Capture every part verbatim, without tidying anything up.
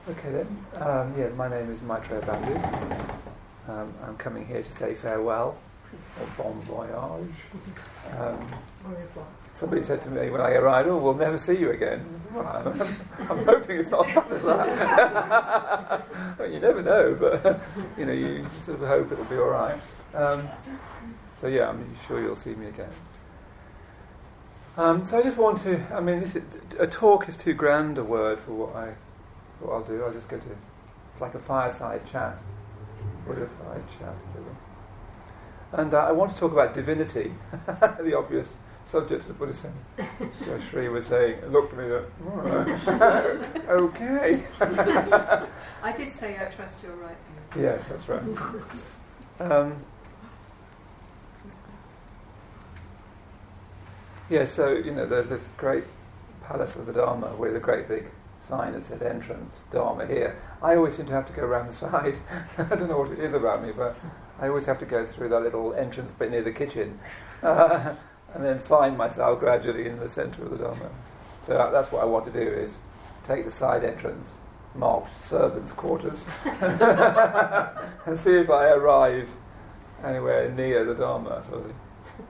Okay then. Um, yeah, my name is Maitreya Bandhu. Um, I'm coming here to say farewell, or bon voyage. Um, somebody said to me when I arrived, "Oh, we'll never see you again." I said, well, I'm, I'm hoping it's not as bad as that. Well, you never know, but you know, you sort of hope it'll be all right. Um, so yeah, I'm sure you'll see me again. Um, so I just want to. I mean, this is, a talk is too grand a word for what I. What I'll do, I'll just go to, it's like a fireside chat, Buddha-side chat, if you will. And uh, I want to talk about divinity, the obvious subject of the Buddha saying. So Sri was saying, looked at me, like, oh, okay. I did say I trust you're right. Yes, that's right. Um, yeah, so, you know, there's this great palace of the Dharma with a great big sign that said entrance, Dharma here. I always seem to have to go around the side. I don't know what it is about me, but I always have to go through that little entrance bit near the kitchen uh, and then find myself gradually in the centre of the Dharma. So that, that's what I want to do, is take the side entrance, marked servants' quarters, and see if I arrive anywhere near the Dharma. Sort of thing.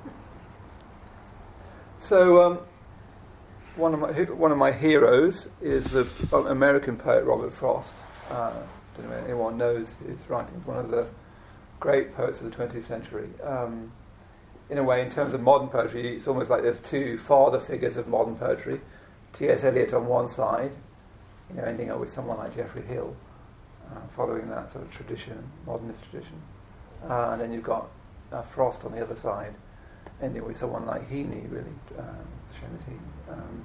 So, um, One of my one of my heroes is the American poet Robert Frost. Uh, I don't know if anyone knows his writings. One of the great poets of the twentieth century. Um, in a way, in terms of modern poetry, it's almost like there's two father figures of modern poetry: T S Eliot on one side, you know, ending up with someone like Geoffrey Hill, uh, following that sort of tradition, modernist tradition, uh, and then you've got uh, Frost on the other side, ending with someone like Heaney, really. Um, Seamus Heaney. Um,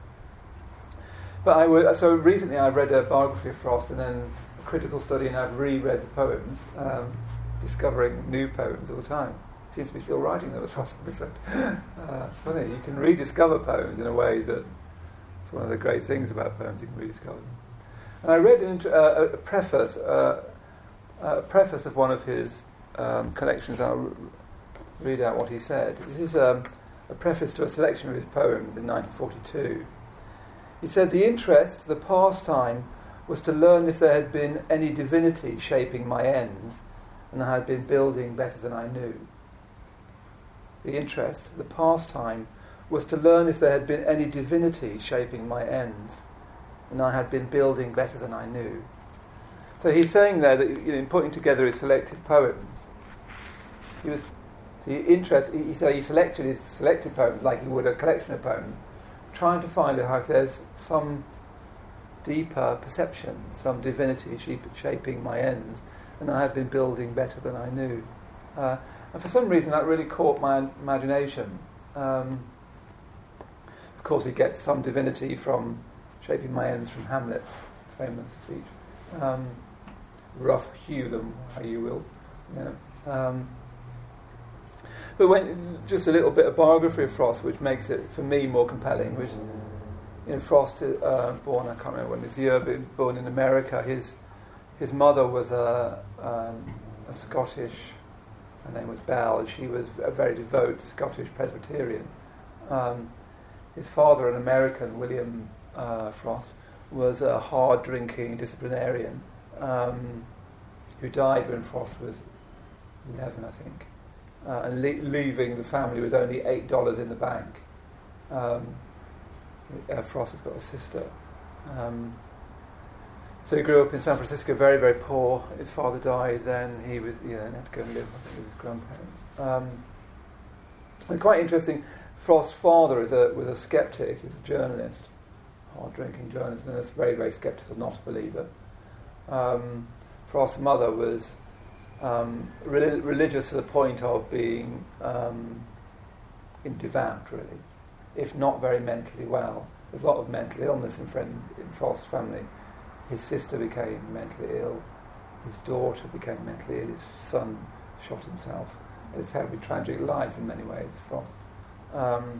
but I w- so recently I've read a biography of Frost and then a critical study, and I've reread the poems, um, discovering new poems all the time. Seems to be still writing them, as Frost said. Uh, funny, you can rediscover poems in a way that it's one of the great things about poems, you can rediscover them. And I read an, uh, a preface, uh, a preface of one of his um, collections. I'll r- read out what he said. This is um, a preface to a selection of his poems in nineteen forty-two. He said, "The interest, the pastime, was to learn if there had been any divinity shaping my ends, and I had been building better than I knew." The interest, the pastime, was to learn if there had been any divinity shaping my ends, and I had been building better than I knew. So he's saying there that, you know, in putting together his selected poems, he was the interest. He, so he selected his selected poems like he would a collection of poems, trying to find out if there's some deeper perception, some divinity shaping my ends, and I had been building better than I knew. Uh, and for some reason that really caught my imagination. Um, of course, he gets some divinity from shaping my ends from Hamlet's famous speech. Um, rough hew them how you will. You know. Um, But when, just a little bit of biography of Frost, which makes it, for me, more compelling, which, you know, Frost, uh, born, I can't remember when his year, but born in America. His his mother was a, um, a Scottish, her name was Bell, and she was a very devout Scottish Presbyterian. Um, his father, an American, William uh, Frost, was a hard-drinking disciplinarian um, who died when Frost was eleven, I think. Uh, and le- leaving the family with only eight dollars in the bank. Um, uh, Frost has got a sister. Um, so he grew up in San Francisco, very, very poor. His father died, then he was, you know, had to go and live with his grandparents. Um, and quite interesting, Frost's father is a, was a skeptic, he's a journalist, hard-drinking journalist, and a very, very skeptical, not a believer. Um, Frost's mother was Um, re- religious to the point of being um, devout, really, if not very mentally well. There's a lot of mental illness in, friend, in Frost's family. His sister became mentally ill. His daughter became mentally ill. His son shot himself. It's a terribly tragic life in many ways, Frost. Um,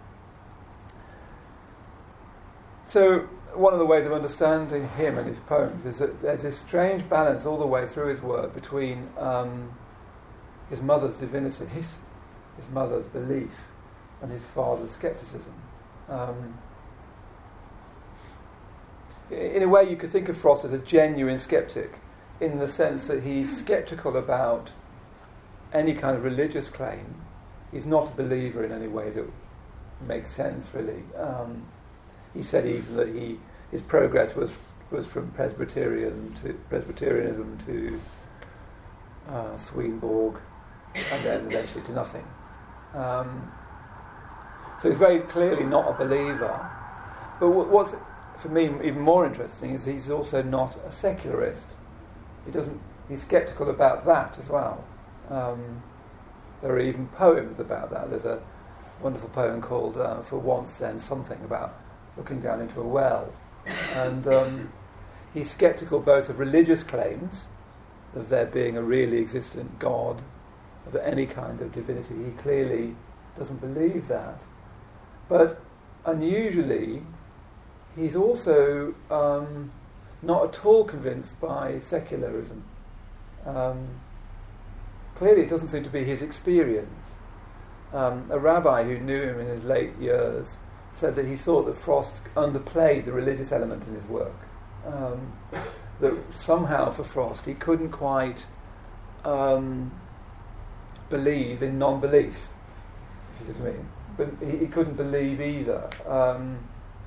so one of the ways of understanding him and his poems is that there's this strange balance all the way through his work between um, his mother's divinity, his, his mother's belief, and his father's skepticism. Um, in a way you could think of Frost as a genuine skeptic, in the sense that he's skeptical about any kind of religious claim. He's not a believer in any way that makes sense, really. Um, he said even that he his progress was was from Presbyterian to Presbyterianism to uh, Swedenborg, and then eventually to nothing. Um, so he's very clearly not a believer. But what's for me even more interesting is he's also not a secularist. He doesn't. He's sceptical about that as well. Um, there are even poems about that. There's a wonderful poem called uh, "For Once Then Something," about looking down into a well, and um, he's sceptical both of religious claims, of there being a really existent God, of any kind of divinity. He clearly doesn't believe that, but unusually, he's also um, not at all convinced by secularism. Um, clearly, it doesn't seem to be his experience. Um, a rabbi who knew him in his late years said that he thought that Frost underplayed the religious element in his work. Um, that somehow for Frost he couldn't quite um, believe in non-belief, if you see what I mean. But he, he couldn't believe either. Um,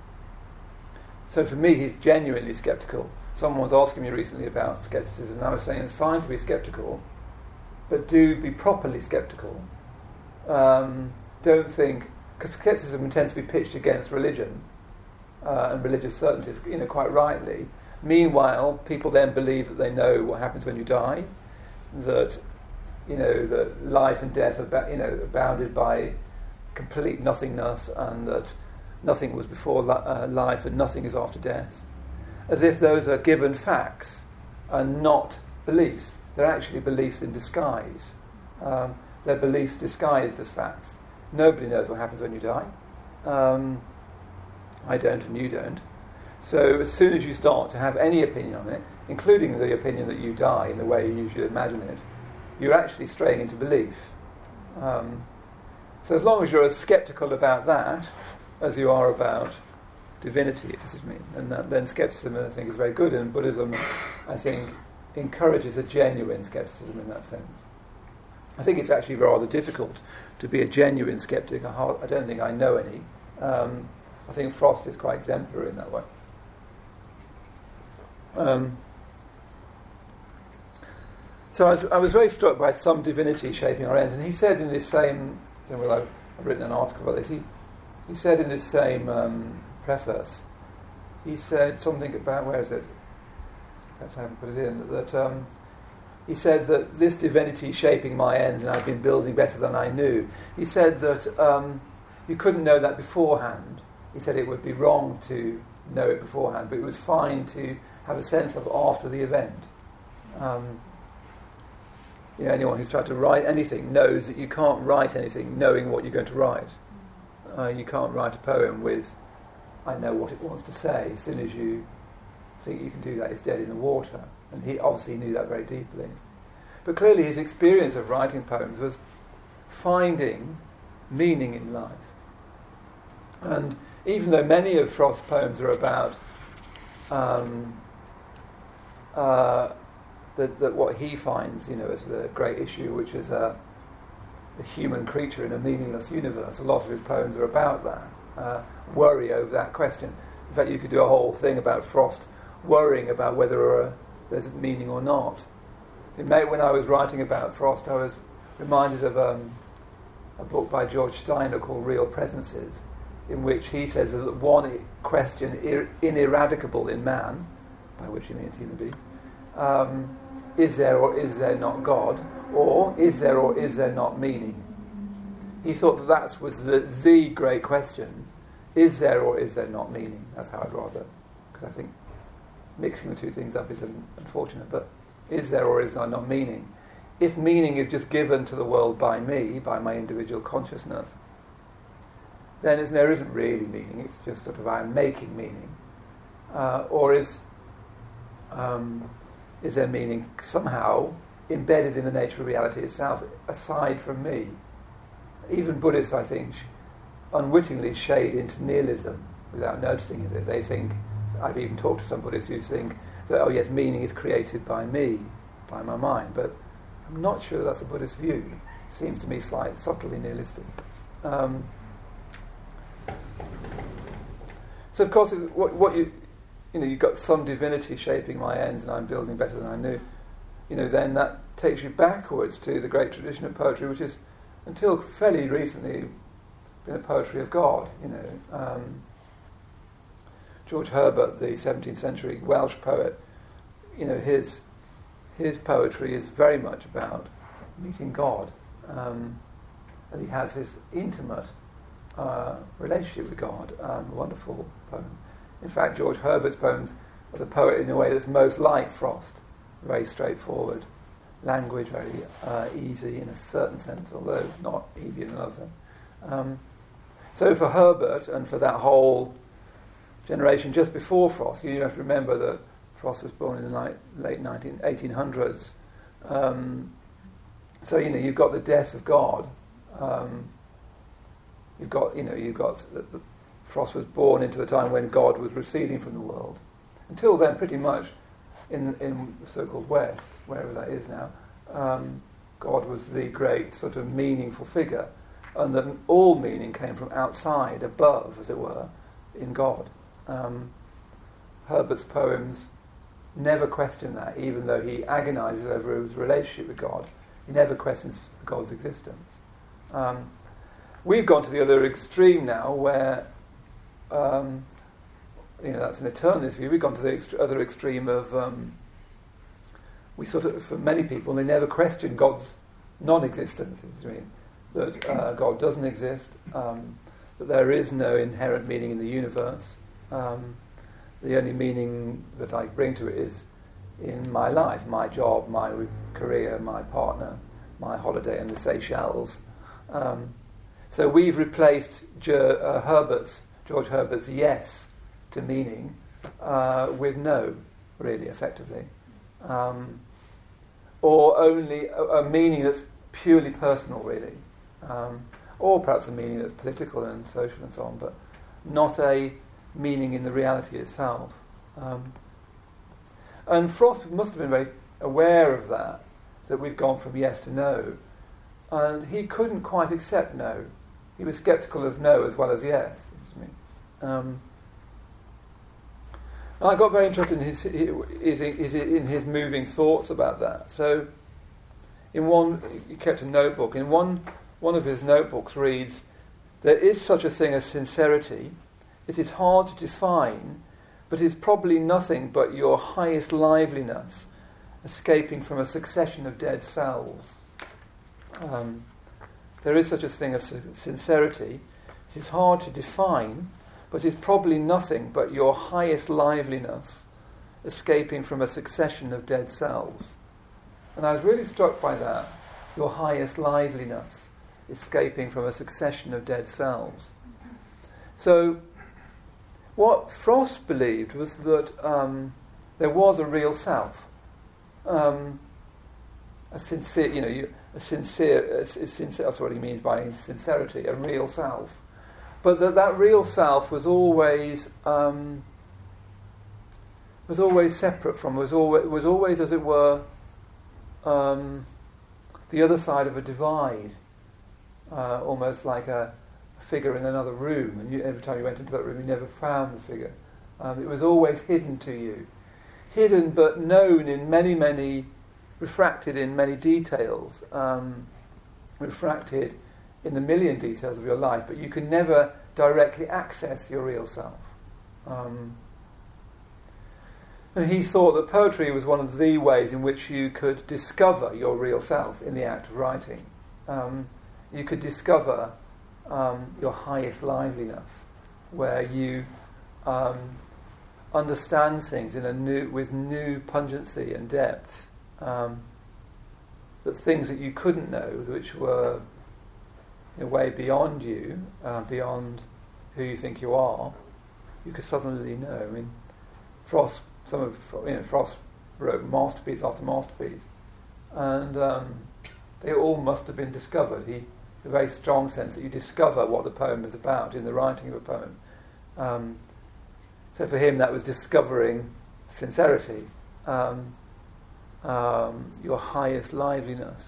so for me, he's genuinely sceptical. Someone was asking me recently about scepticism, and I was saying it's fine to be sceptical, but do be properly sceptical. Um, don't think, because scepticism tends to be pitched against religion uh, and religious certainties, you know, quite rightly. Meanwhile, people then believe that they know what happens when you die, that you know that life and death are ba- you know bounded by complete nothingness, and that nothing was before li- uh, life and nothing is after death, as if those are given facts and not beliefs. They're actually beliefs in disguise. Um, they're beliefs disguised as facts. Nobody knows what happens when you die. Um, I don't, and you don't. So as soon as you start to have any opinion on it, including the opinion that you die in the way you usually imagine it, you're actually straying into belief. Um, so as long as you're as sceptical about that as you are about divinity, if this is me, and that, then skepticism, I think, is very good. And Buddhism, I think, encourages a genuine skepticism in that sense. I think it's actually rather difficult to be a genuine skeptic. I, hard, I don't think I know any. Um, I think Frost is quite exemplary in that way. Um, so I was, I was very struck by some divinity shaping our ends, and he said in this same, I don't know whether I've, I've written an article about this, he, he said in this same um, preface, he said something about, where is it? Perhaps I haven't put it in, that um, he said that this divinity shaping my ends, and I've been building better than I knew. He said that um, you couldn't know that beforehand. He said it would be wrong to know it beforehand, but it was fine to have a sense of after the event. Um, you know, anyone who's tried to write anything knows that you can't write anything knowing what you're going to write. Uh, you can't write a poem with, I know what it wants to say. As soon as you think you can do that, it's dead in the water. And he obviously knew that very deeply. But clearly his experience of writing poems was finding meaning in life. And even though many of Frost's poems are about um, uh, that, that what he finds, you know, as the great issue, which is a, a human creature in a meaningless universe, a lot of his poems are about that, uh, worry over that question. In fact, you could do a whole thing about Frost worrying about whether a, there's meaning or not. It may, when I was writing about Frost, I was reminded of um, a book by George Steiner called Real Presences, in which he says that one question ir- ineradicable in man, by which he means human beings, um, is there or is there not God, or is there or is there not meaning? He thought that that was the, the great question. Is there or is there not meaning? That's how I'd rather, because I think mixing the two things up is unfortunate, but is there or is there not meaning? If meaning is just given to the world by me, by my individual consciousness, then there isn't really meaning, it's just sort of I'm making meaning. Uh, or is um, is there meaning somehow embedded in the nature of reality itself, aside from me? Even Buddhists, I think, sh- unwittingly shade into nihilism without noticing it. They think I've even talked to some Buddhists who think that, oh yes, meaning is created by me, by my mind, but I'm not sure that's a Buddhist view. It seems to me slightly, subtly nihilistic. Um, so of course, what, what you, you know, you've got some divinity shaping my ends and I'm building better than I knew, you know, then that takes you backwards to the great tradition of poetry, which is, until fairly recently, been a poetry of God, you know. Um, George Herbert, the seventeenth century Welsh poet, you know, his his poetry is very much about meeting God. Um, and he has this intimate uh, relationship with God, um, a wonderful poem. In fact, George Herbert's poems are the poet in a way that's most like Frost, very straightforward, language very uh, easy in a certain sense, although not easy in another. Um, so for Herbert and for that whole generation just before Frost, you have to remember that Frost was born in the ni- late nineteen, eighteen hundreds. Um, so, you know, you've got the death of God. Um, you've got, you know, you've got... The, the, Frost was born into the time when God was receding from the world. Until then, pretty much, in in the so-called West, wherever that is now, um, God was the great sort of meaningful figure, and that all meaning came from outside, above, as it were, in God. Um, Herbert's poems never question that, even though he agonises over his relationship with God. He never questions God's existence. Um, we've gone to the other extreme now, where um, you know, that's an eternalist view. We've gone to the ext- other extreme of um, we sort of, for many people, they never question God's non-existence. I mean, that uh, God doesn't exist, um, that there is no inherent meaning in the universe. Um, the only meaning that I bring to it is in my life, my job, my career, my partner, my holiday in the Seychelles. Um, so we've replaced Ger- uh, Herbert's, George Herbert's yes to meaning uh, with no, really, effectively. Um, or only a, a meaning that's purely personal, really. Um, or perhaps a meaning that's political and social and so on, but not a meaning in the reality itself. Um, and Frost must have been very aware of that, that we've gone from yes to no. And he couldn't quite accept no. He was sceptical of no as well as yes. Um, and I got very interested in his, his, his, in his moving thoughts about that. So, in one, he kept a notebook. In one, one of his notebooks reads, "There is such a thing as sincerity. It is hard to define, but is probably nothing but your highest liveliness, escaping from a succession of dead cells." Um, there is such a thing as sincerity. It is hard to define, but is probably nothing but your highest liveliness, escaping from a succession of dead cells. And I was really struck by that, your highest liveliness, escaping from a succession of dead cells. So, what Frost believed was that um, there was a real self, um, a sincere, you know, you, a sincere, a, a sincere, that's what he means by sincerity, a real self. But that that real self was always um, was always separate from, was always, was always, as it were, um, the other side of a divide, uh, almost like a figure in another room. And you, every time you went into that room, you never found the figure. Um, it was always hidden to you, hidden but known in many, many, refracted in many details, um, refracted in the million details of your life, but you can never directly access your real self. Um, and he thought that poetry was one of the ways in which you could discover your real self in the act of writing. Um, you could discover um, your highest liveliness, where you um, understand things in a new, with new pungency and depth. Um, that things that you couldn't know, which were in a way beyond you, uh, beyond who you think you are, you could suddenly know. I mean, Frost, some of you know, Frost wrote masterpiece after masterpiece, and um, they all must have been discovered. He, a very strong sense that you discover what the poem is about in the writing of a poem. Um, So for him that was discovering sincerity, um, um, your highest liveliness.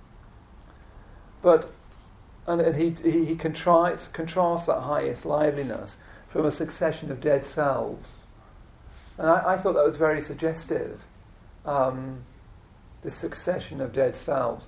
But and, and he he, he contrasts, contrasts that highest liveliness from a succession of dead selves. And I, I thought that was very suggestive, um, this succession of dead selves.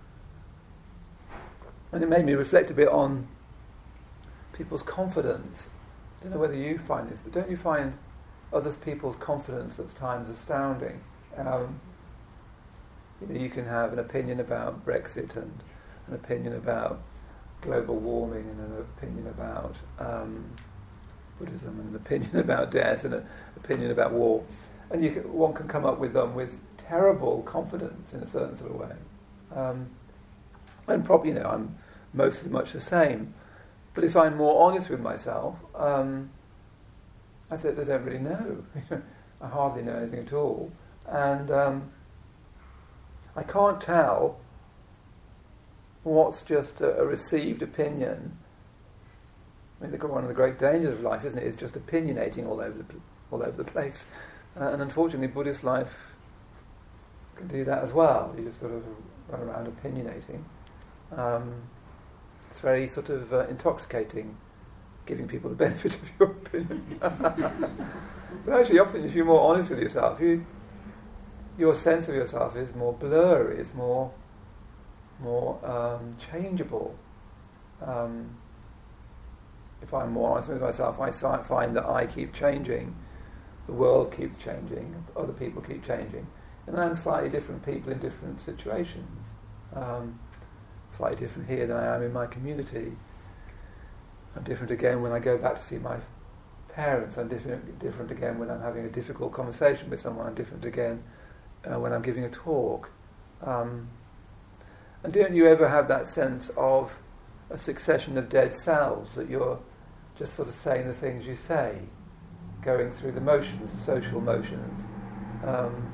And it made me reflect a bit on people's confidence. I don't know whether you find this, but don't you find other people's confidence at times astounding? Um, you know, you can have an opinion about Brexit and an opinion about global warming and an opinion about um, Buddhism and an opinion about death and an opinion about war. And you can, one can come up with them with terrible confidence in a certain sort of way. Um, and probably, you know, I'm mostly much the same. But if I'm more honest with myself, um, I said I don't really know. I hardly know anything at all. And um, I can't tell what's just a, a received opinion. I mean, the, one of the great dangers of life, isn't it, is just opinionating all over the all over the place. Uh, and unfortunately, Buddhist life can do that as well. You just sort of run around opinionating. Um, it's very sort of uh, intoxicating, giving people the benefit of your opinion. But actually, often, if you're more honest with yourself, you, your sense of yourself is more blurry. It's more, more um, changeable. Um, if I'm more honest with myself, I find that I keep changing, the world keeps changing, other people keep changing, and I'm slightly different people in different situations. Um, slightly different here than I am in my community. I'm different again when I go back to see my parents. I'm different, different again when I'm having a difficult conversation with someone. I'm different again uh, when I'm giving a talk. Um, and don't you ever have that sense of a succession of dead selves, that you're just sort of saying the things you say, going through the motions, the social motions? Um,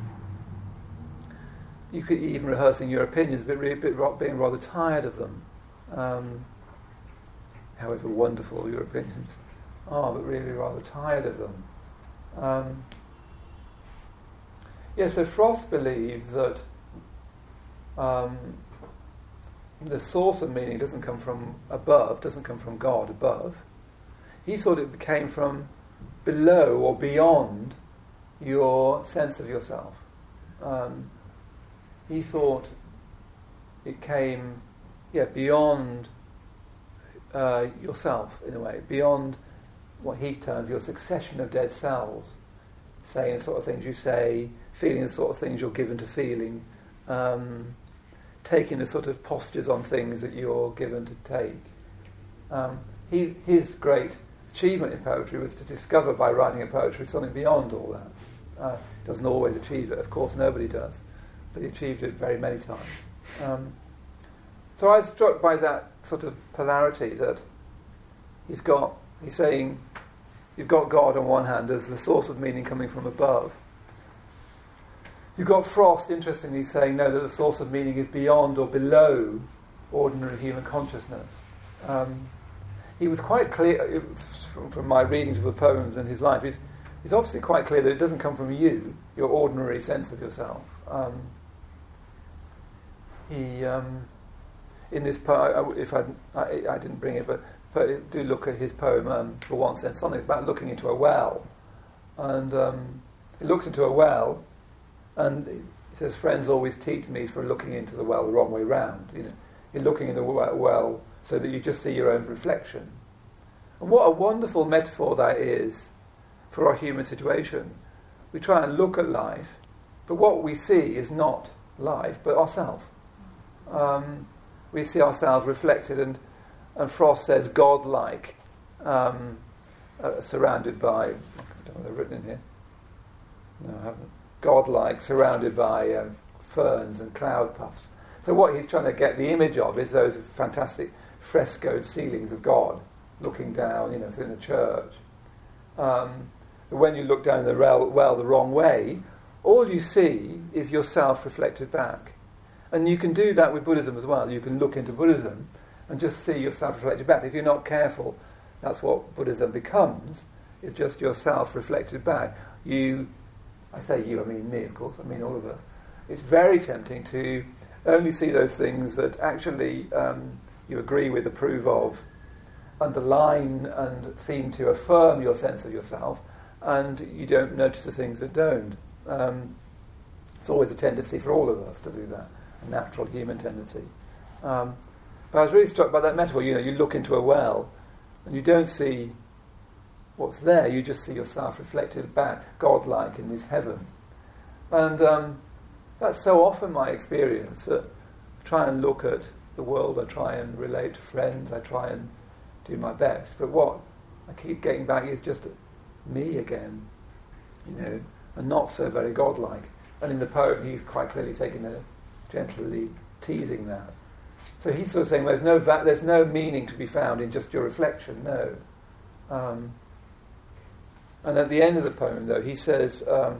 you could even rehearsing your opinions, but really being rather tired of them. Um, however wonderful your opinions are, but really rather tired of them. Um, yeah, so Frost believed that um, the source of meaning doesn't come from above, doesn't come from God above. He thought it came from below or beyond your sense of yourself. Um, he thought it came, yeah, beyond uh, yourself in a way, beyond what he terms your succession of dead selves, saying the sort of things you say, feeling the sort of things you're given to feeling, um, taking the sort of postures on things that you're given to take. Um, he, his great achievement in poetry was to discover by writing a poetry something beyond all that. Uh, doesn't always achieve it, of course, nobody does, but he achieved it very many times. Um, so I was struck by that sort of polarity that he's got, he's saying, you've got God on one hand as the source of meaning coming from above. You've got Frost, interestingly, saying, no, that the source of meaning is beyond or below ordinary human consciousness. Um, he was quite clear, from, from my readings of the poems and his life, he's, he's obviously quite clear that it doesn't come from you, your ordinary sense of yourself. Um, he, um, in this poem, if I, I, I didn't bring it, but, but do look at his poem, um, for one sense, something about looking into a well. And um, he looks into a well, and he says, friends always teach me for looking into the well the wrong way round. You know, you're looking in the well so that you just see your own reflection. And what a wonderful metaphor that is for our human situation. We try and look at life, but what we see is not life, but ourselves. Um, we see ourselves reflected, and, and Frost says God-like, um, uh, surrounded by, I don't know what they've written in here. No, I haven't. God-like, surrounded by um, ferns and cloud puffs. So what he's trying to get the image of is those fantastic frescoed ceilings of God looking down, you know, through the church. Um, but when you look down in the well, well the wrong way, all you see is yourself reflected back. And you can do that with Buddhism as well. You can look into Buddhism and just see yourself reflected back. If you're not careful, that's what Buddhism becomes. is just yourself reflected back. You, I say you, I mean me, of course, I mean all of us. It's very tempting to only see those things that actually um, you agree with, approve of, underline and seem to affirm your sense of yourself, and you don't notice the things that don't. Um, it's always a tendency for all of us to do that, a natural human tendency. Um, but I was really struck by that metaphor. You know, you look into a well, and you don't see what's there, you just see yourself reflected back, God-like in this heaven. And um, that's so often my experience, that I try and look at the world, I try and relate to friends, I try and do my best, but what I keep getting back is just me again, you know, and not so very God-like. And in the poem, he's quite clearly taking a gently teasing that. So he's sort of saying, well, there's no va- there's no meaning to be found in just your reflection, no. Um, and at the end of the poem, though, he says, um,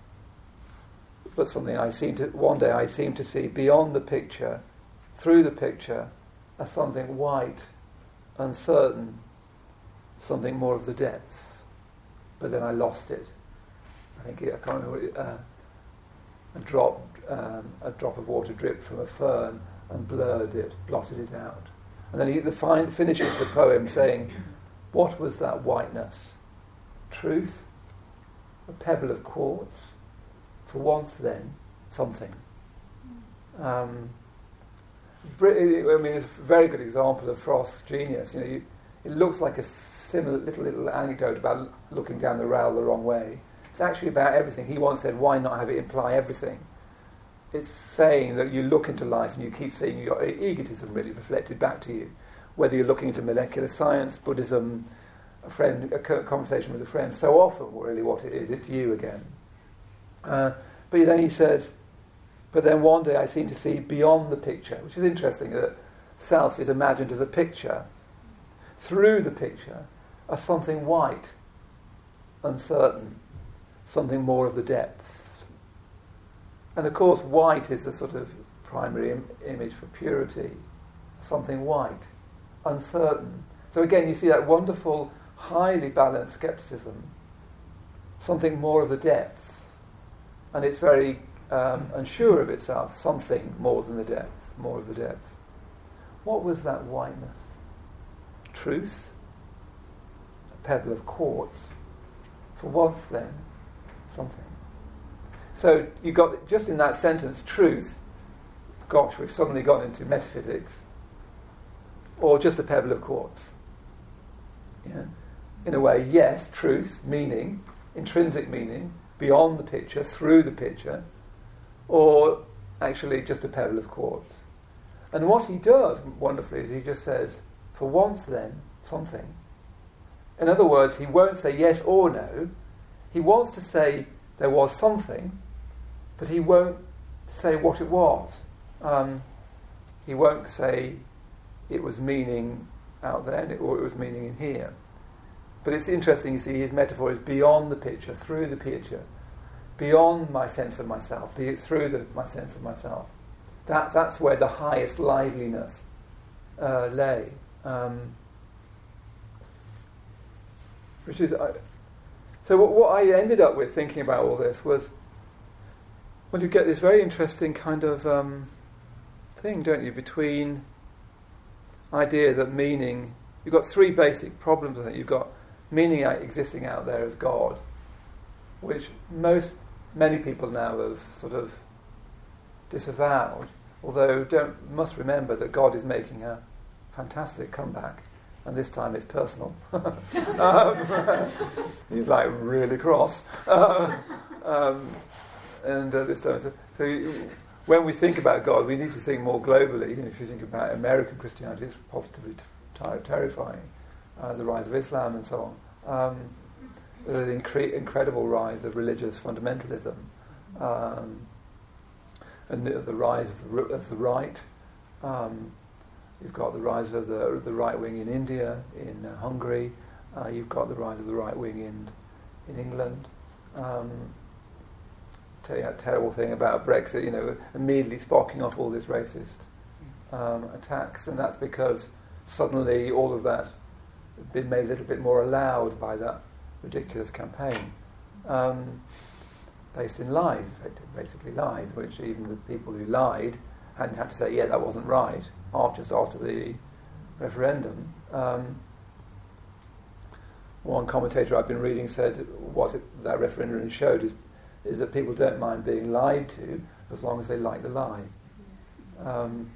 but something I seem to, one day I seem to see beyond the picture, through the picture, as something white, uncertain, something more of the depths. But then I lost it. I think it, I can't remember. Uh, a drop, um, a drop of water dripped from a fern and blurred it, blotted it out. And then he the fin- finishes the poem saying, "What was that whiteness? Truth? A pebble of quartz? For once, then, something." Um, I mean, it's a very good example of Frost's genius. You know, you, it looks like a similar little little anecdote about looking down the rail the wrong way. It's actually about everything. He once said, "Why not have it imply everything?" It's saying that you look into life and you keep seeing your egotism really reflected back to you. Whether you're looking into molecular science, Buddhism, a friend, a conversation with a friend, so often really what it is, it's you again. Uh, but then he says, but then one day I seem to see beyond the picture, which is interesting, that self is imagined as a picture. Through the picture as something white, uncertain, something more of the depths. And of course white is a sort of primary Im- image for purity, something white, uncertain. So again you see that wonderful, highly balanced skepticism, something more of the depths. And it's very um, unsure of itself, something more than the depth, more of the depth. What was that whiteness? Truth? A pebble of quartz? For once then, something. So you got, just in that sentence, truth, gosh, we've suddenly gone into metaphysics, or just a pebble of quartz. Yeah. In a way, yes, truth, meaning, intrinsic meaning, beyond the picture, through the picture, or actually just a pebble of quartz. And what he does, wonderfully, is he just says, for once then, something. In other words, he won't say yes or no. He wants to say there was something, but he won't say what it was. Um, he won't say it was meaning out there or it was meaning in here. But it's interesting, you see, his metaphor is beyond the picture, through the picture, beyond my sense of myself, be it through the, my sense of myself. That, that's where the highest liveliness uh, lay. Um, which is... I, so what, what I ended up with thinking about all this was, well, you get this very interesting kind of um, thing, don't you, between idea that meaning... You've got three basic problems, I think. You've got meaning out, existing out there as God, which most, many people now have sort of disavowed, although don't must remember that God is making a fantastic comeback, and this time it's personal. um, he's like really cross. Uh, um, and uh, this time, so, so you, when we think about God, we need to think more globally. You know, if you think about American Christianity, it's positively t- terrifying. Uh, the rise of Islam and so on. Um, the incre- incredible rise of religious fundamentalism. Um, and the, the rise of the, of the right. Um, you've got the rise of the, the right wing in India, in uh, Hungary. Uh, you've got the rise of the right wing in in England. Um, tell you that terrible thing about Brexit, you know, immediately sparking off all this racist um, attacks, and that's because suddenly all of that had been made a little bit more allowed by that ridiculous campaign um, based in lies, basically lies, which even the people who lied hadn't had to say, yeah, that wasn't right, after, just after the referendum. Um, one commentator I've been reading said what it, that referendum showed is, is that people don't mind being lied to as long as they like the lie. Um,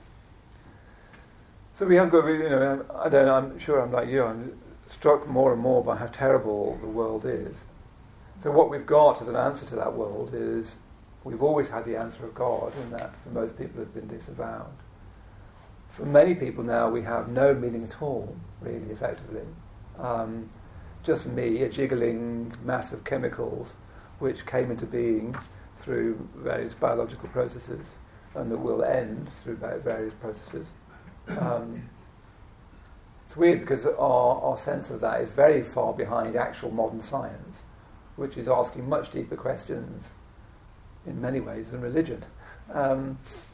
so we have got, you know, I don't know, I'm sure I'm like you, I'm struck more and more by how terrible the world is. So what we've got as an answer to that world is, we've always had the answer of God, and that for most people has been disavowed. For many people now we have no meaning at all, really, effectively. Um, just me, a jiggling mass of chemicals which came into being through various biological processes and that will end through various processes. Um, it's weird because our, our sense of that is very far behind actual modern science, which is asking much deeper questions in many ways than religion. Um,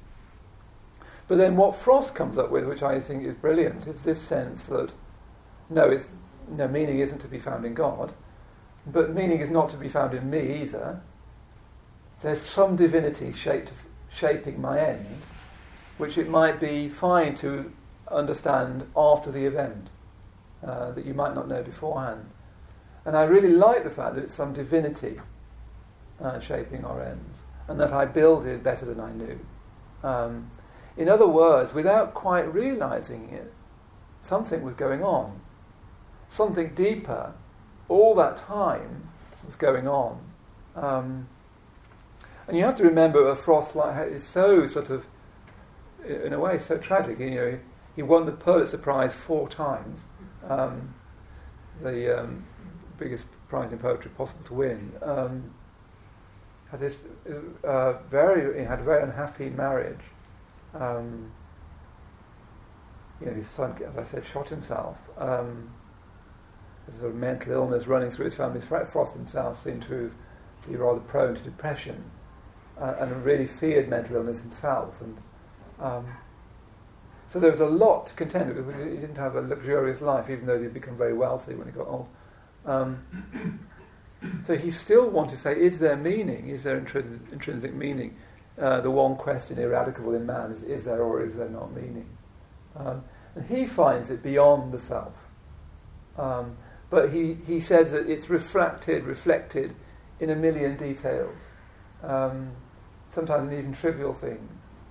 but then what Frost comes up with, which I think is brilliant, is this sense that no, it's, no, meaning isn't to be found in God, but meaning is not to be found in me either. There's some divinity shaped, shaping my ends, which it might be fine to understand after the event, uh, that you might not know beforehand. And I really like the fact that it's some divinity uh, shaping our ends, and that I build it better than I knew. Um, in other words, without quite realising it, something was going on. Something deeper, all that time, was going on. Um, and you have to remember, a Frost like is so sort of, in a way, so tragic. You know, he won the Pulitzer Prize four times, um, the um, biggest prize in poetry possible to win. Um, had this uh, very, he had a very unhappy marriage. Um, you know, his son, as I said, shot himself. Um, there's a sort of mental illness running through his family. Frost himself seemed to be rather prone to depression, uh, and really feared mental illness himself. And um, so there was a lot to contend with. He didn't have a luxurious life, even though he'd become very wealthy when he got old. Um, so he still wanted to say, is there meaning? Is there intrinsic, intrinsic meaning? Uh, the one question ineradicable in man is, is there or is there not meaning? Um, and he finds it beyond the self. Um, but he, he says that it's reflected, reflected in a million details, um, sometimes in even trivial things.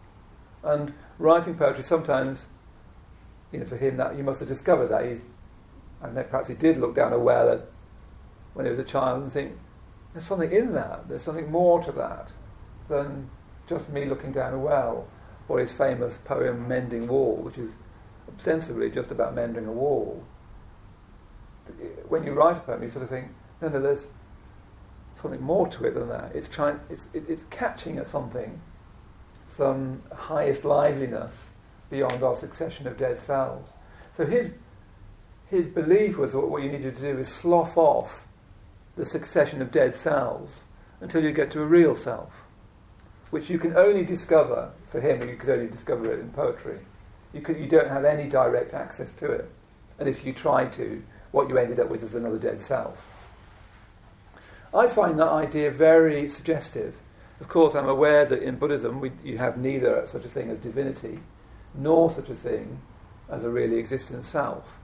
And writing poetry, sometimes, you know, for him, that you must have discovered that. He's, I don't know, perhaps he did look down a well at, when he was a child and think, there's something in that, there's something more to that than just me looking down a well, or his famous poem Mending Wall, which is ostensibly just about mending a wall. When you write a poem, you sort of think, no, no, there's something more to it than that. It's trying, it's, it, it's catching at something, some highest liveliness beyond our succession of dead cells. So his his belief was that what you needed to do is slough off the succession of dead cells until you get to a real self, which you can only discover, for him, you could only discover it in poetry. You could, you don't have any direct access to it. And if you try to, what you ended up with is another dead self. I find that idea very suggestive. Of course, I'm aware that in Buddhism we, you have neither such a thing as divinity, nor such a thing as a really existent self.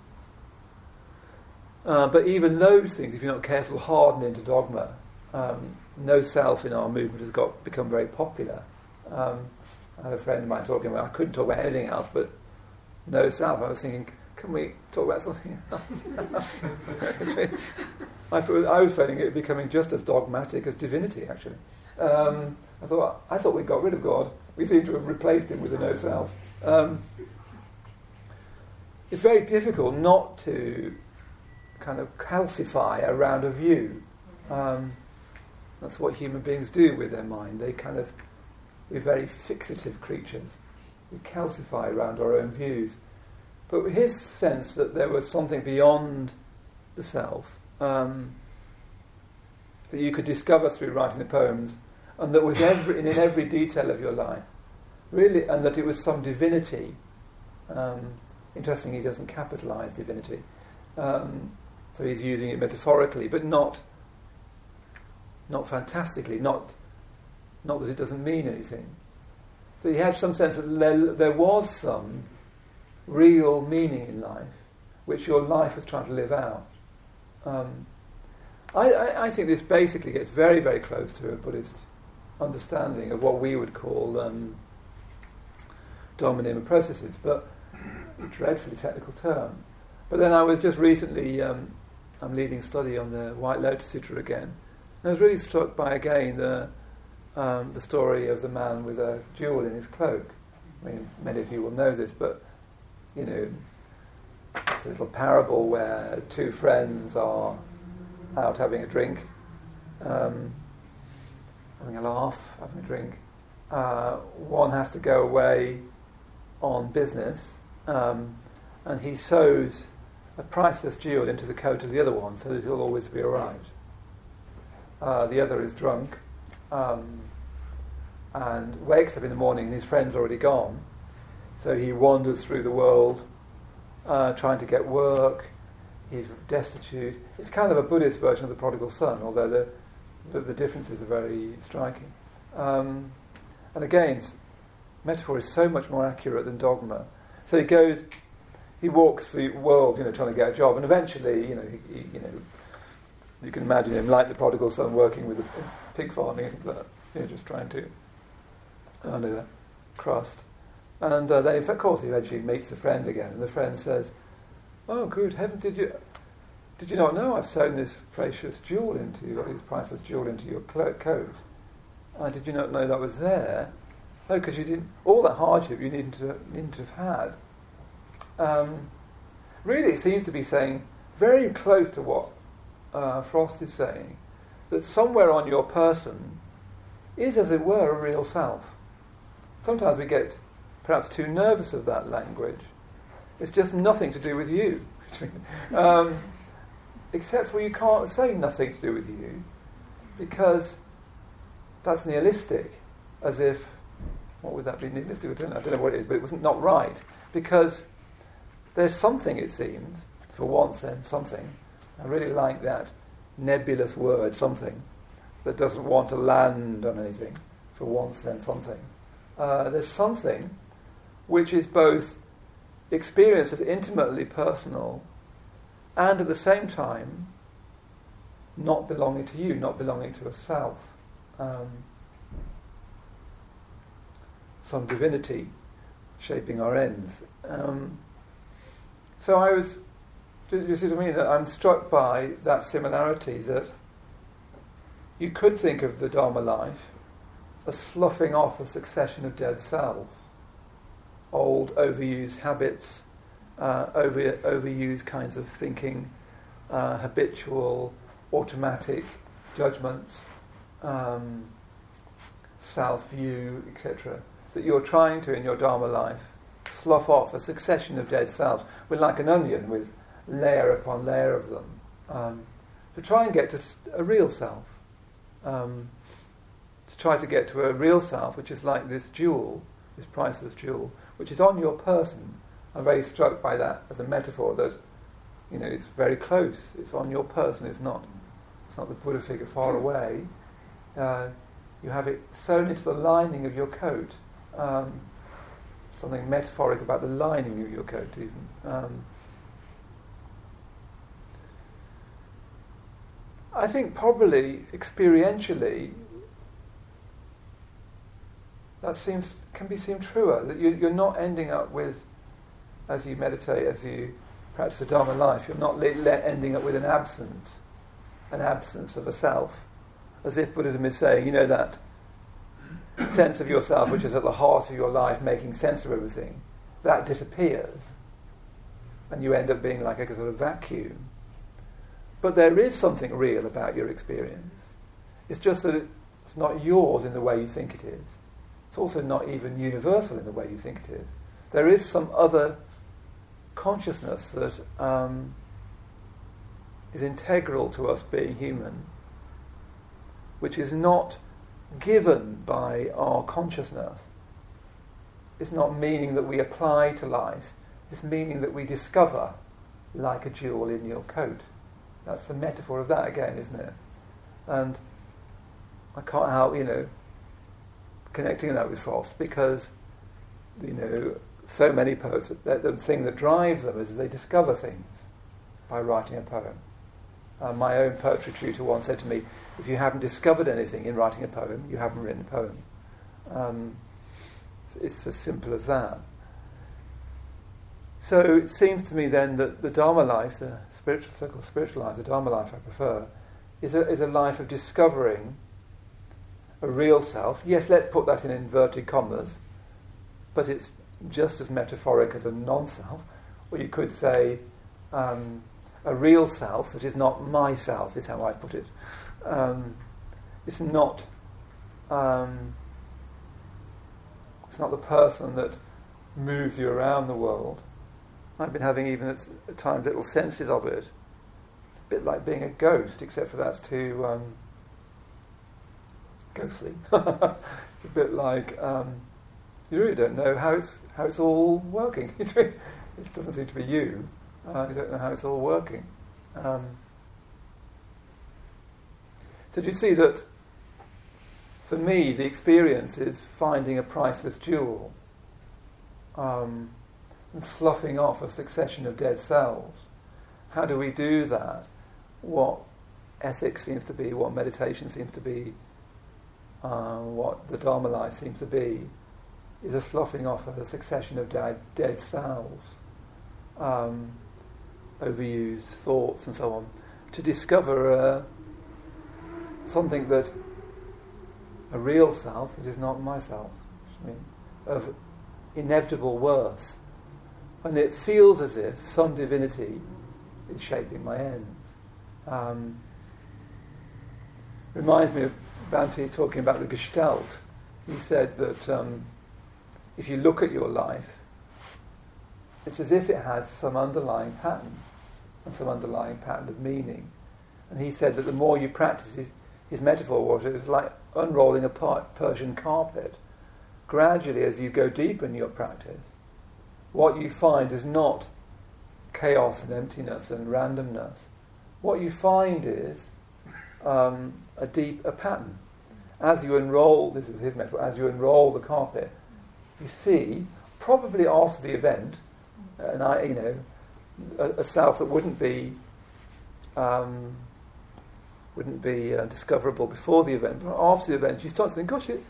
Uh, but even those things, if you're not careful, harden into dogma. Um, no self in our movement has got become very popular. Um, I had a friend of mine talking about, I couldn't talk about anything else but no self. I was thinking, can we talk about something else? I, thought, I was finding it becoming just as dogmatic as divinity, actually. Um, I thought I thought we got rid of God. We seem to have replaced him with a no self. Um, it's very difficult not to kind of calcify around a view. Um, that's what human beings do with their mind. They kind of, we're very fixative creatures. We calcify around our own views. But his sense that there was something beyond the self um, that you could discover through writing the poems, and that was every, in every detail of your life, really, and that it was some divinity. Um, interestingly, he doesn't capitalise divinity. Um, So he's using it metaphorically, but not not fantastically, not not that it doesn't mean anything. That he had some sense that there, there was some real meaning in life, which your life was trying to live out. Um, I, I, I think this basically gets very, very close to a Buddhist understanding of what we would call um, Dharma Nima processes, but a dreadfully technical term. But then I was just recently, um, I'm leading a study on the White Lotus Sutra again, and I was really struck by, again, the um, the story of the man with a jewel in his cloak. I mean, many of you will know this, but, you know, it's a little parable where two friends are out having a drink, um, having a laugh, having a drink. Uh, one has to go away on business, um, and he sews a priceless jewel into the coat of the other one so that he'll always be all right. Uh, the other is drunk um, and wakes up in the morning and his friend's already gone. So he wanders through the world uh, trying to get work. He's destitute. It's kind of a Buddhist version of the prodigal son, although the, the, the differences are very striking. Um, and again, metaphor is so much more accurate than dogma. So he goes, he walks the world, you know, trying to get a job, and eventually, you know, he, he, you know, you can imagine him like the prodigal son working with a pig farming, but, you know, just trying to earn a crust. And uh, then, of course, he eventually meets a friend again, and the friend says, "Oh, good heaven! Did you did you not know I've sewn this precious jewel into you, this priceless jewel into your clo- coat? Uh, did you not know that was there? Oh, because you didn't. All that hardship you needn't to needn't have had." Um, really, it seems to be saying very close to what uh, Frost is saying, that somewhere on your person is, as it were, a real self. Sometimes we get perhaps too nervous of that language. It's just nothing to do with you. um, except for you can't say nothing to do with you, because that's nihilistic, as if, what would that be nihilistic? I don't know, I don't know what it is, but it was not right, because there's something, it seems, for once then, something. I really like that nebulous word, something, that doesn't want to land on anything, for once then, something. Uh, there's something which is both experienced as intimately personal and at the same time not belonging to you, not belonging to a self. Um, some divinity shaping our ends. Um, so I was, do you see what I mean? That I'm struck by that similarity, that you could think of the Dharma life as sloughing off a succession of dead selves. Old, overused habits, uh, over, overused kinds of thinking, uh, habitual, automatic judgments, um, self-view, et cetera, that you're trying to, in your Dharma life, slough off a succession of dead selves, with like an onion, with layer upon layer of them, um, to try and get to a real self, um, to try to get to a real self, which is like this jewel, this priceless jewel, which is on your person. I'm very struck by that as a metaphor, that, you know, it's very close. It's on your person. It's not. It's not the Buddha figure far away. Uh, you have it sewn into the lining of your coat. Um, something metaphoric about the lining of your coat, even. Um, I think probably experientially that seems can be seem truer, that you, you're not ending up with, as you meditate, as you practice the Dharma life, you're not le- le- ending up with an absence, an absence of a self, as if Buddhism is saying, you know, that sense of yourself which is at the heart of your life, making sense of everything, that disappears, and you end up being like a sort of vacuum. But there is something real about your experience. It's just that it's not yours in the way you think it is. It's also not even universal in the way you think it is. There is some other consciousness that um, is integral to us being human, which is not given by our consciousness. It's not meaning that we apply to life. It's meaning that we discover, like a jewel in your coat. That's the metaphor of that again, isn't it? And I can't help, you know, connecting that with Frost, because, you know, so many poets, the, the thing that drives them is that they discover things by writing a poem. Uh, my own poetry tutor once said to me, if you haven't discovered anything in writing a poem, you haven't written a poem. Um, it's as simple as that. So it seems to me then that the Dharma life, the spiritual so-called spiritual life, the Dharma life I prefer, is a, is a life of discovering a real self. Yes, let's put that in inverted commas, but it's just as metaphoric as a non-self. Or you could say um, a real self that is not myself, is how I put it. Um, it's not um, it's not the person that moves you around the world. I've been having even at, at times little senses of it, a bit like being a ghost, except for that's too um, ghostly. A bit like um, you really don't know how it's how it's all working. It doesn't seem to be you. Uh, you don't know how it's all working. Um, so do you see that? For me, the experience is finding a priceless jewel. Um, and sloughing off a succession of dead cells. How do we do that? What ethics seems to be, what meditation seems to be, uh, what the Dharma life seems to be, is a sloughing off of a succession of dead, dead cells, um, overused thoughts and so on, to discover uh, something that, a real self that is not myself, I mean, of inevitable worth. And it feels as if some divinity is shaping my ends. Um, reminds me of Bhante talking about the Gestalt. He said that um, if you look at your life, it's as if it has some underlying pattern, and some underlying pattern of meaning. And he said that the more you practice, his, his metaphor was it was like unrolling a Persian carpet. Gradually, as you go deeper in your practice, what you find is not chaos and emptiness and randomness. What you find is um, a deep a pattern. As you unroll, this is his metaphor, as you unroll the carpet, you see, probably after the event, and I, you know, a, a self that wouldn't be um, wouldn't be uh, discoverable before the event, but after the event, you start to think, gosh, it.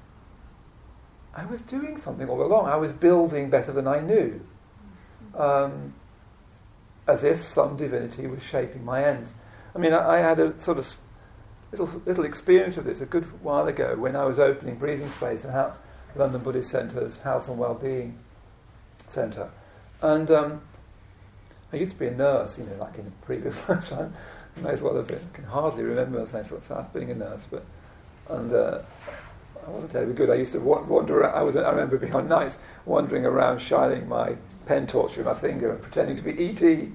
I was doing something all along. I was building better than I knew. Um, as if some divinity was shaping my ends. I mean, I, I had a sort of little little experience of this a good while ago when I was opening Breathing Space and how London Buddhist Centre's Health and Wellbeing Centre. And um, I used to be a nurse, you know, like in a previous lifetime. I may as well have been. I can hardly remember myself being a nurse, but... and. Uh, I wasn't terribly good. I used to wander around. I was. I remember being on nights wandering around, shining my pen torch through my finger and pretending to be E T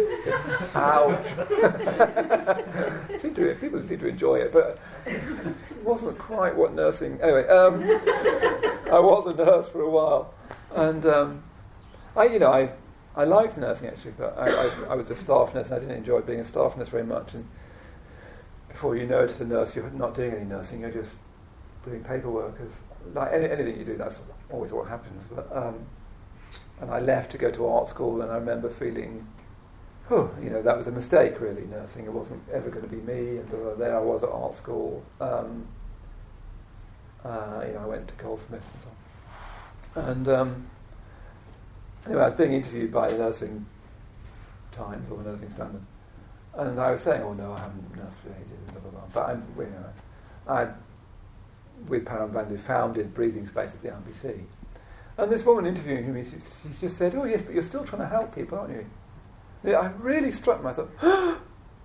Ouch! seemed to, people seem to enjoy it, but it wasn't quite what nursing. Anyway, um, I was a nurse for a while, and um, I, you know, I, I liked nursing actually, but I, I, I was a staff nurse, and I didn't enjoy being a staff nurse very much. And before you know it, as a nurse, you're not doing any nursing. You're just doing paperwork. As like any, anything you do, that's always what happens. But um, and I left to go to art school, and I remember feeling, oh, you know, that was a mistake. Really, nursing, it wasn't ever going to be me. And uh, there I was at art school. Um, uh, you know, I went to Goldsmiths and so on. And um, anyway, I was being interviewed by the Nursing Times or the Nursing Standard, and I was saying, "Oh no, I haven't nursed for ages." Blah blah blah. But I'm, you know, I. with Param Bandhu founded Breathing Space at the R B C. And this woman interviewing me, she, she just said, oh yes, but you're still trying to help people, aren't you? Yeah, I really struck me, I thought, oh!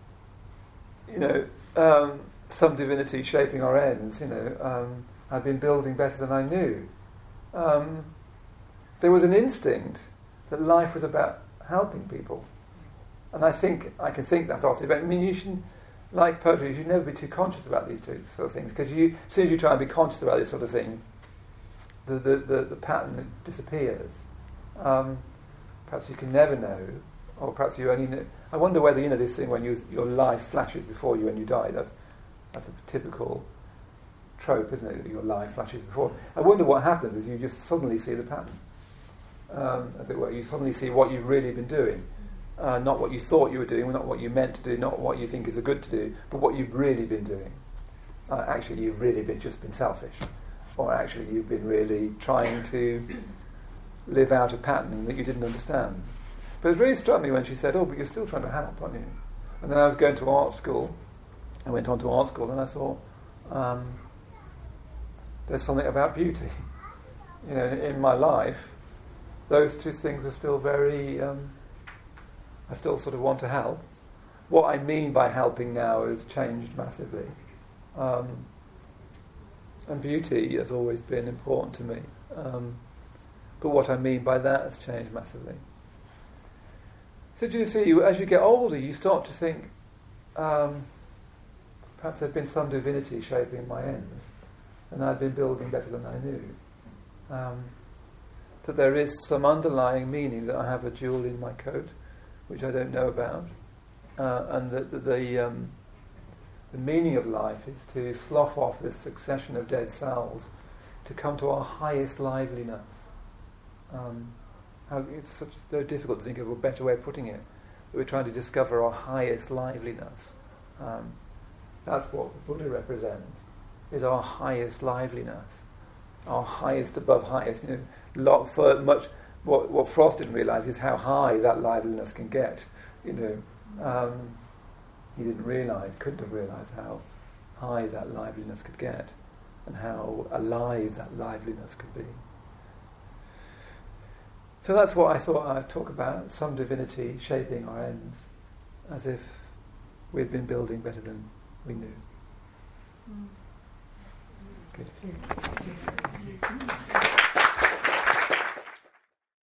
you know, um, some divinity shaping our ends, you know, um, I'd been building better than I knew. Um, there was an instinct that life was about helping people. And I think, I can think that after the event. I mean, you should, like poetry, you should never be too conscious about these two sort of things, because you, as soon as you try and be conscious about this sort of thing, the the, the, the pattern disappears. Um, perhaps you can never know or perhaps you only know. I wonder whether, you know, this thing when you, your life flashes before you and you die, that's, that's a typical trope, isn't it, that your life flashes before. I wonder what happens is you just suddenly see the pattern. Um, as it were, you suddenly see what you've really been doing. Uh, not what you thought you were doing, not what you meant to do, not what you think is a good to do, but what you've really been doing. Uh, actually, you've really been just been selfish. Or actually, you've been really trying to live out a pattern that you didn't understand. But it really struck me when she said, oh, but you're still trying to help, aren't you? And then I was going to art school. I went on to art school and I thought, um, there's something about beauty. You know, in my life, those two things are still very... Um, I still sort of want to help. What I mean by helping now has changed massively. Um, and beauty has always been important to me. Um, but what I mean by that has changed massively. So do you see, as you get older, you start to think, um, perhaps there'd been some divinity shaping my ends, and I'd been building better than I knew. Um, that there is some underlying meaning that I have a jewel in my coat, which I don't know about, uh, and that the, the, um, the meaning of life is to slough off this succession of dead cells to come to our highest liveliness. Um, how it's such so difficult to think of a better way of putting it, that we're trying to discover our highest liveliness. Um, that's what the Buddha represents, is our highest liveliness, our highest above highest. You know, lot for much. What, what Frost didn't realise is how high that liveliness can get. You know, um, he didn't realise, couldn't have realised how high that liveliness could get, and how alive that liveliness could be. So that's what I thought I'd talk about: some divinity shaping our ends, as if we'd been building better than we knew. Mm. Good.